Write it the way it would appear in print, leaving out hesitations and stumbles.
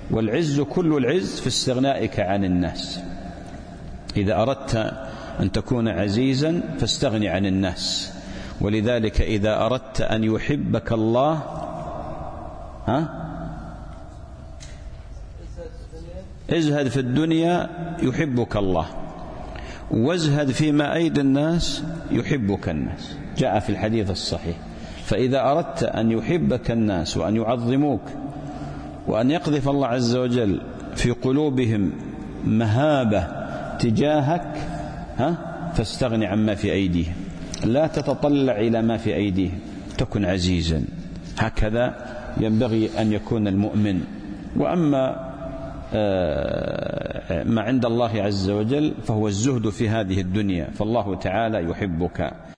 والعز كل العز في استغنائك عن الناس. إذا أردت أن تكون عزيزا فاستغني عن الناس. ولذلك إذا أردت أن يحبك الله ازهد في الدنيا يحبك الله، وازهد فيما أيدي الناس يحبك الناس، جاء في الحديث الصحيح. فإذا أردت أن يحبك الناس وأن يعظموك وأن يقذف الله عز وجل في قلوبهم مهابة تجاهك فاستغني عما في أيديهم، لا تتطلع إلى ما في أيديهم، تكن عزيزا. هكذا ينبغي أن يكون المؤمن. وأما ما عند الله عز وجل فهو الزهد في هذه الدنيا، فالله تعالى يحبك.